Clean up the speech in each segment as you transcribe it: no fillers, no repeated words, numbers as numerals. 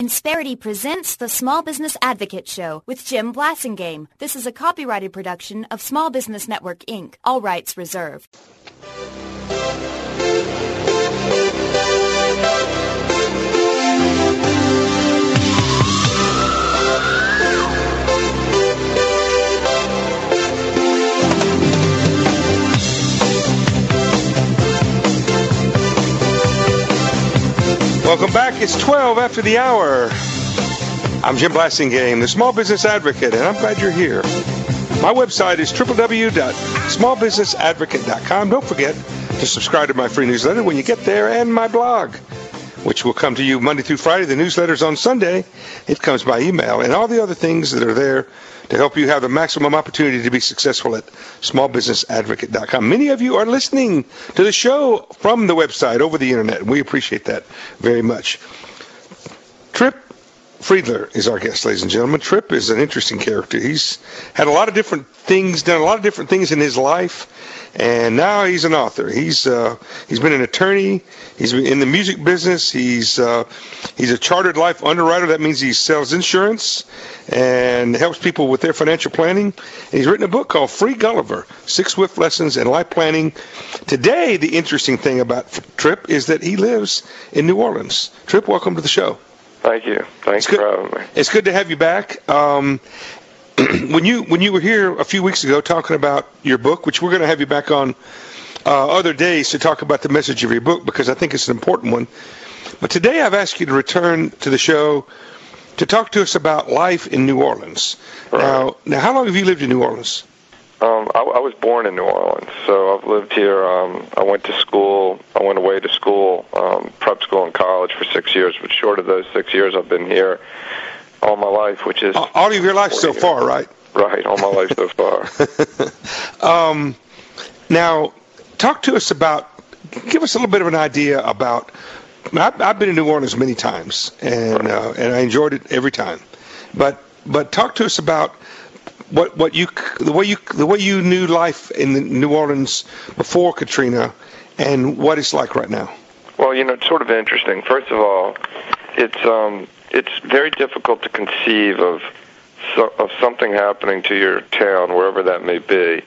Insperity presents the Small Business Advocate Show with Jim Blasingame. This is a copyrighted production of Small Business Network, Inc. All rights reserved. Welcome back. It's 12 after the hour. I'm Jim Blasingame, the Small Business Advocate, and I'm glad you're here. My website is www.smallbusinessadvocate.com. Don't forget to subscribe to my free newsletter when you get there, and my blog, which will come to you Monday through Friday. The newsletter's on Sunday. It comes by email, and all the other things that are there to help you have the maximum opportunity to be successful at smallbusinessadvocate.com. Many of you are listening to the show from the website over the internet. We appreciate that very much. Trip Friedler is our guest, ladies and gentlemen. Trip is an interesting character. He's had a lot of different things, done a lot of different things in his life, and now he's an author. He's been an attorney. He's in the music business. He's a chartered life underwriter. That means he sells insurance and helps people with their financial planning. And he's written a book called Free Gulliver, 6 Swift Lessons in Life Planning. Today, the interesting thing about Trip is that he lives in New Orleans. Trip, welcome to the show. Thank you. Thanks for having me. It's good to have you back. When you were here a few weeks ago talking about your book, which we're going to have you back on other days to talk about the message of your book, because I think it's an important one. But today I've asked you to return to the show to talk to us about life in New Orleans. Right. Now, how long have you lived in New Orleans? I was born in New Orleans, so I've lived here. I went to school. I went away to school, prep school and college for 6 years. But short of those 6 years, I've been here all my life, which is all of your life so years. far, right? Right, all my life so far. Now, talk to us about. Give us a little bit of an idea about. I've been in New Orleans many times, and I enjoyed it every time. But talk to us about the way you knew life in New Orleans before Katrina, and what it's like right now. Well, it's sort of interesting. First of all, it's very difficult to conceive of something happening to your town, wherever that may be.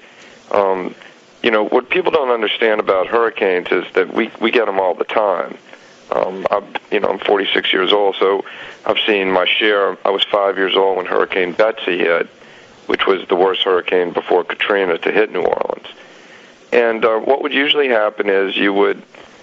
What people don't understand about hurricanes is that we get them all the time. I'm 46 years old, so I've seen my share. I was 5 years old when Hurricane Betsy hit, which was the worst hurricane before Katrina to hit New Orleans. And what would usually happen is you would,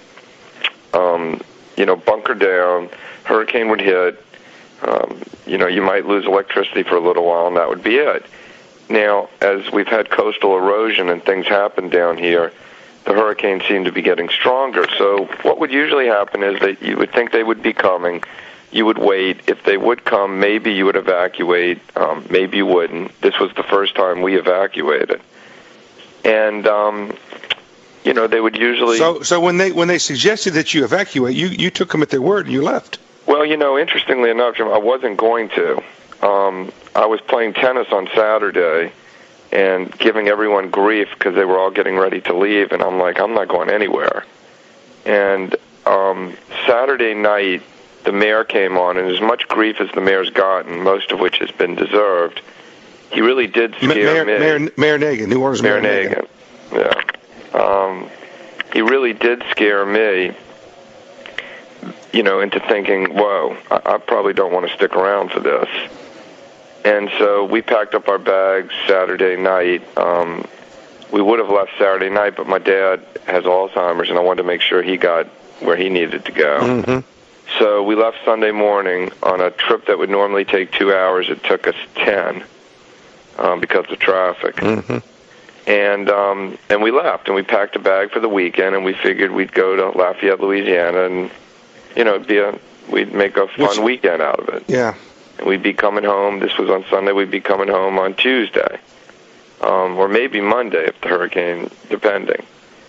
bunker down, hurricane would hit, you might lose electricity for a little while, and that would be it. Now, as we've had coastal erosion and things happen down here, the hurricanes seem to be getting stronger. So what would usually happen is that you would think they would be coming. You would wait. If they would come, maybe you would evacuate. Maybe you wouldn't. This was the first time we evacuated. And, they would usually... So when they suggested that you evacuate, you took them at their word and you left. Well, interestingly enough, Jim, I wasn't going to. I was playing tennis on Saturday and giving everyone grief because they were all getting ready to leave, and I'm like, I'm not going anywhere. And Saturday night, the mayor came on, and as much grief as the mayor's gotten, most of which has been deserved, he really did scare me. Mayor Nagin, New Orleans Mayor Nagin. Yeah. He really did scare me, into thinking, whoa, I probably don't want to stick around for this. And so we packed up our bags Saturday night. We would have left Saturday night, but my dad has Alzheimer's, and I wanted to make sure he got where he needed to go. Mm-hmm. So we left Sunday morning on a trip that would normally take 2 hours. It took us 10 because of traffic. Mm-hmm. And we left, and we packed a bag for the weekend, and we figured we'd go to Lafayette, Louisiana, and, we'd make a fun weekend out of it. Yeah. And we'd be coming home. This was on Sunday. We'd be coming home on Tuesday, or maybe Monday if the hurricane, depending.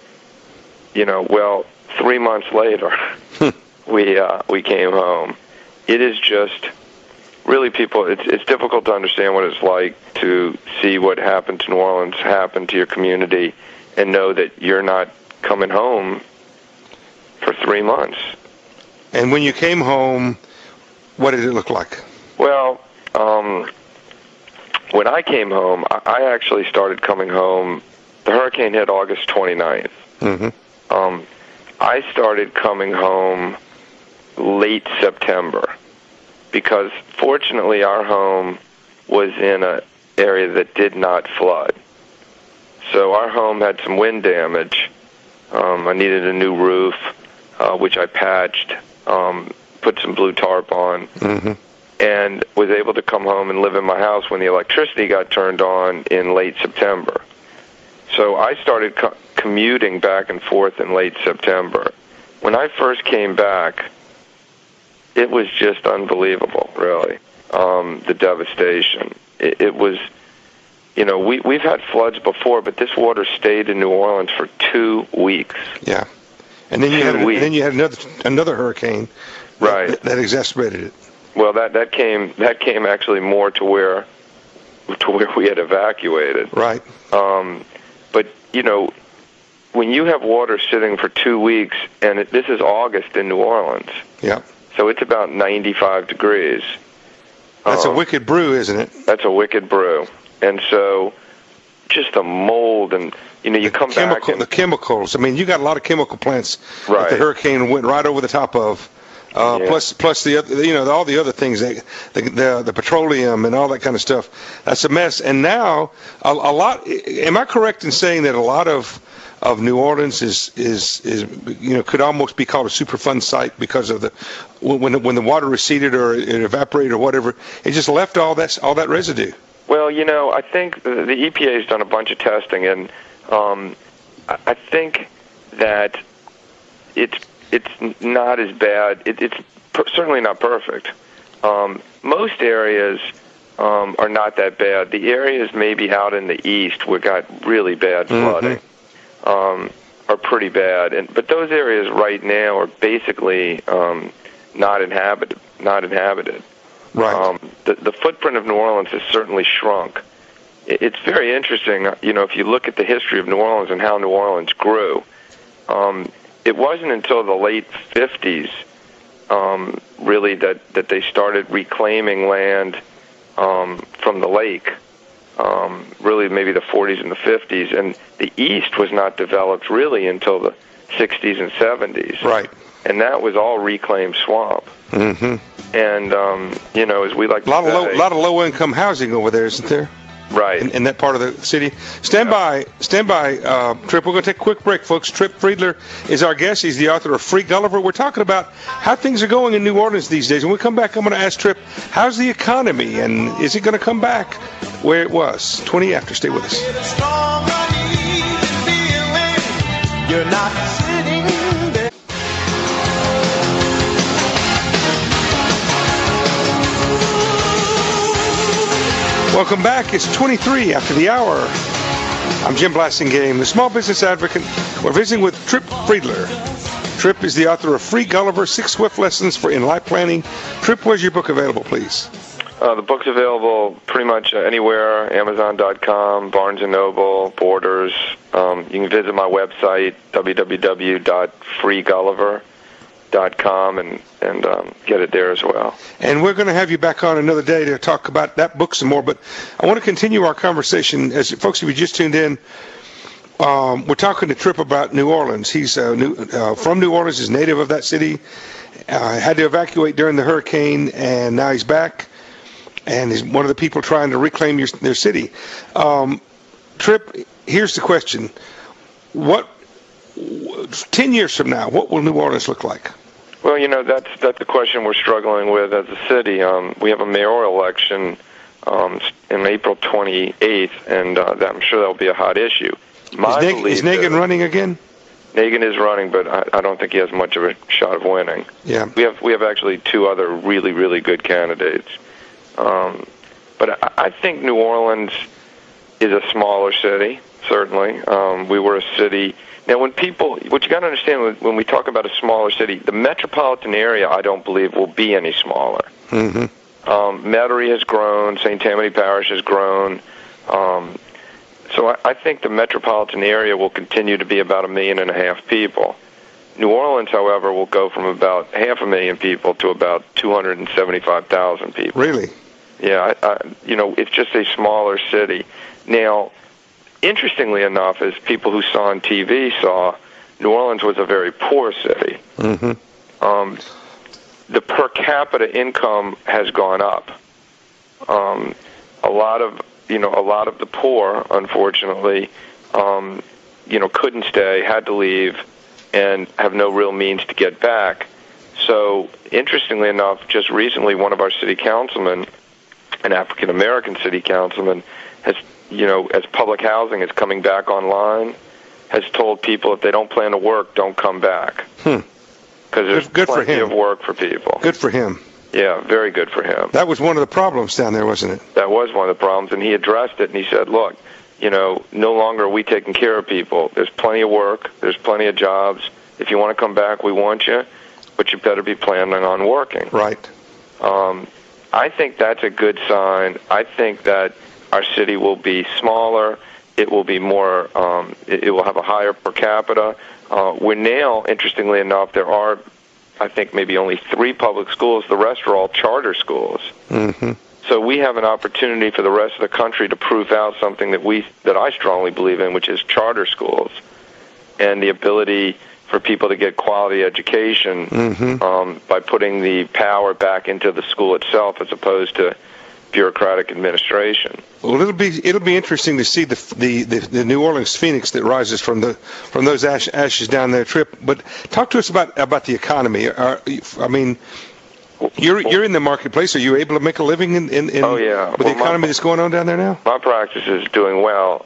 3 months later, we came home. It is just really, people. It's difficult to understand what it's like to see what happened to New Orleans happen to your community, and know that you're not coming home for 3 months. And when you came home, what did it look like? Well, when I came home, I actually started coming home. The hurricane hit August 29th. Mm-hmm. I started coming home late September because, fortunately, our home was in an area that did not flood. So our home had some wind damage. I needed a new roof, which I patched, put some blue tarp on, and was able to come home and live in my house when the electricity got turned on in late September. So I started commuting back and forth in late September. When I first came back, it was just unbelievable, really, the devastation. It was, we've had floods before, but this water stayed in New Orleans for 2 weeks. Yeah. And then you had another hurricane, right, that exacerbated it. Well, that came actually more to where we had evacuated. Right. But when you have water sitting for 2 weeks, and this is August in New Orleans. Yeah. So it's about 95 degrees. That's a wicked brew, isn't it? That's a wicked brew. And so just the mold and, you come back. The chemicals. I mean, you got a lot of chemical plants right. that the hurricane went right over the top of. Plus the other, all the other things, the petroleum and all that kind of stuff. That's a mess. And now a lot. Am I correct in saying that a lot of New Orleans is could almost be called a Superfund site because of when the water receded or it evaporated or whatever, it just left all that residue. Well, I think the EPA has done a bunch of testing, and I think that it's not as bad. It's certainly not perfect. Most areas are not that bad. The areas maybe out in the east where got really bad flooding are pretty bad. But those areas right now are basically not inhabited. Right. The footprint of New Orleans has certainly shrunk. It's very interesting, if you look at the history of New Orleans and how New Orleans grew. It wasn't until the late 50s, really, that they started reclaiming land from the lake, really maybe the 40s and the 50s. And the East was not developed really until the 60s and 70s. Right. And that was all reclaimed swamp. Mm-hmm. And, as we like to say... A lot of low-income housing over there, isn't there? Right. In that part of the city. Stand by, Trip. We're going to take a quick break, folks. Trip Friedler is our guest. He's the author of Free Gulliver. We're talking about how things are going in New Orleans these days. When we come back, I'm going to ask Trip, how's the economy, and is it going to come back where it was? 20 after. Stay with us. You're not sitting there. Welcome back. It's 23 after the hour. I'm Jim Blasingame, the Small Business Advocate. We're visiting with Trip Friedler. Trip is the author of Free Gulliver, 6 Swift Lessons for In-Life Planning. Trip, where's your book available, please? The book's available pretty much anywhere, Amazon.com, Barnes & Noble, Borders. You can visit my website, www.freegulliver.com, and get it there as well. And we're going to have you back on another day to talk about that book some more, but I want to continue our conversation. As folks, if you just tuned in, we're talking to Trip about New Orleans. He's from New Orleans, he's native of that city, had to evacuate during the hurricane, and now he's back, and he's one of the people trying to reclaim their city. Trip, here's the question. 10 years from now, what will New Orleans look like? Well, that's the question we're struggling with as a city. We have a mayoral election in April 28th, and I'm sure that'll be a hot issue. Is Nagin running again? Nagin is running, but I don't think he has much of a shot of winning. Yeah. We have actually 2 other really, really good candidates. But I think New Orleans is a smaller city, certainly. We were a city... Now, what you got to understand when we talk about a smaller city, the metropolitan area, I don't believe, will be any smaller. Mm-hmm. Metairie has grown. St. Tammany Parish has grown. So I think the metropolitan area will continue to be about 1.5 million people. New Orleans, however, will go from about 500,000 people to about 275,000 people. Really? Yeah, it's just a smaller city. Now, interestingly enough, as people who saw on TV saw, New Orleans was a very poor city. Mm-hmm. The per capita income has gone up. A lot of the poor, unfortunately, couldn't stay, had to leave, and have no real means to get back. So, interestingly enough, just recently, one of our city councilmen, an African American city councilman, has, as public housing is coming back online, has told people if they don't plan to work, don't come back. Because there's plenty of work for people. Good for him. Yeah, very good for him. That was one of the problems down there, wasn't it? That was one of the problems, and he addressed it, and he said, look, no longer are we taking care of people. There's plenty of work. There's plenty of jobs. If you want to come back, we want you, but you better be planning on working. Right. I think that's a good sign. I think that our city will be smaller. It will be more, it will have a higher per capita. We're now, interestingly enough, there are, I think, maybe only 3 public schools. The rest are all charter schools. Mm-hmm. So we have an opportunity for the rest of the country to prove out something that I strongly believe in, which is charter schools and the ability for people to get quality education by putting the power back into the school itself as opposed to bureaucratic administration. Well, it'll be interesting to see the New Orleans phoenix that rises from those ashes down there, Trip. But talk to us about the economy. You're in the marketplace. Are you able to make a living in oh, yeah. with the economy that's going on down there now? My practice is doing well.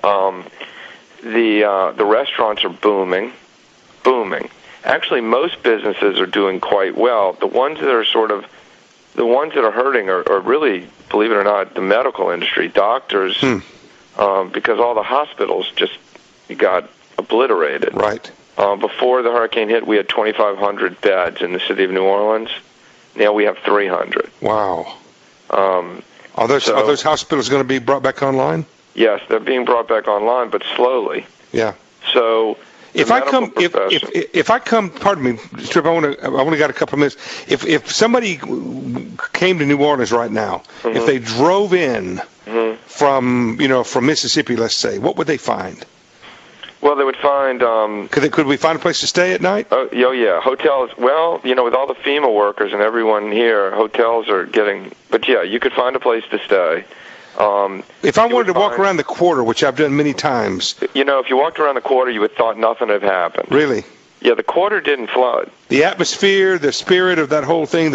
The restaurants are booming. Actually, most businesses are doing quite well. The ones that are hurting are really, believe it or not, the medical industry, doctors, because all the hospitals just got obliterated. Right. Before the hurricane hit, we had 2,500 beds in the city of New Orleans. Now we have 300. Wow. Are those hospitals going to be brought back online? Yes, they're being brought back online, but slowly. Yeah. So if I come, pardon me, Trip, I only got a couple of minutes. If somebody came to New Orleans right now, if they drove in from Mississippi, let's say, what would they find? Well, they would find. Could we find a place to stay at night? Oh yeah, hotels. Well, with all the FEMA workers and everyone here, hotels are getting. But yeah, you could find a place to stay. If I wanted to walk around the quarter, which I've done many times. If you walked around the quarter, you would thought nothing had happened. Really? Yeah, the quarter didn't flood. The atmosphere, the spirit of that whole thing,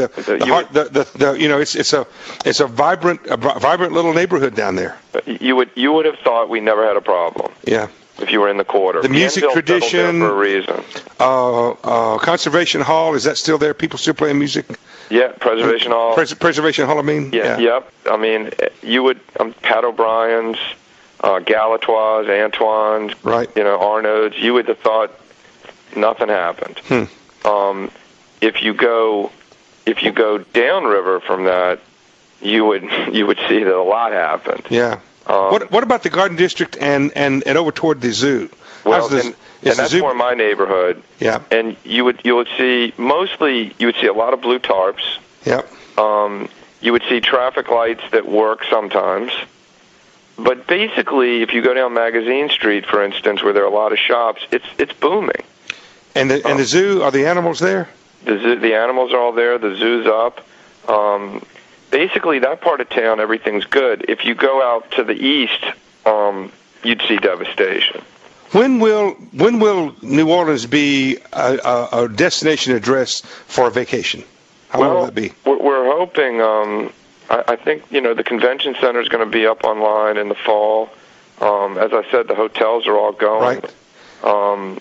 it's a vibrant little neighborhood down there. You would have thought we never had a problem. Yeah. If you were in the quarter. The music tradition. For a reason. Conservation Hall, is that still there? People still playing music? Yeah, Preservation Hall. Preservation Hall, I mean? Yeah. Yep. I mean, you would, Pat O'Brien's, Galatoire's, Antoine's, right. Arnaud's, you would have thought nothing happened. If you go downriver from that, you would see that a lot happened. Yeah. What about the Garden District and over toward the zoo? Well, and that's more my neighborhood. Yeah. And you would see a lot of blue tarps. Yep. You would see traffic lights that work sometimes. But basically, if you go down Magazine Street, for instance, where there are a lot of shops, it's booming. And the zoo, are the animals there? The animals are all there. The zoo's up. Basically, that part of town, everything's good. If you go out to the east, you'd see devastation. When will New Orleans be a destination address for a vacation? How long will that be? We're hoping. I think the convention center is going to be up online in the fall. As I said, the hotels are all going. Right.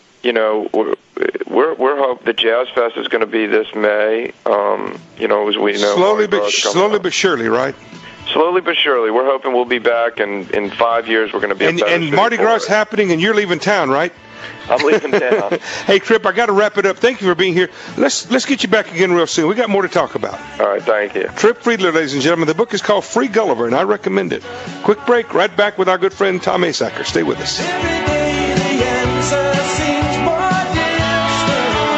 We're hoping the Jazz Fest is going to be this May. As we know, slowly but surely, right? Slowly but surely, we're hoping we'll be back, and in 5 years we're going to be. And Mardi Gras is happening, and you're leaving town, right? I'm leaving town. Hey, Trip, I got to wrap it up. Thank you for being here. Let's get you back again real soon. We got more to talk about. All right, thank you. Trip Friedler, ladies and gentlemen. The book is called Free Gulliver, and I recommend it. Quick break. Right back with our good friend Tom Asacker. Stay with us. Every day the answer seems more distant.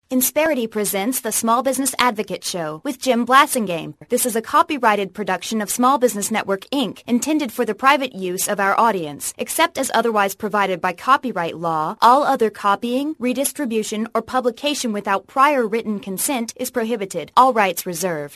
Insperity presents the Small Business Advocate Show with Jim Blasingame. This is a copyrighted production of Small Business Network, Inc., intended for the private use of our audience. Except as otherwise provided by copyright law, all other copying, redistribution, or publication without prior written consent is prohibited. All rights reserved.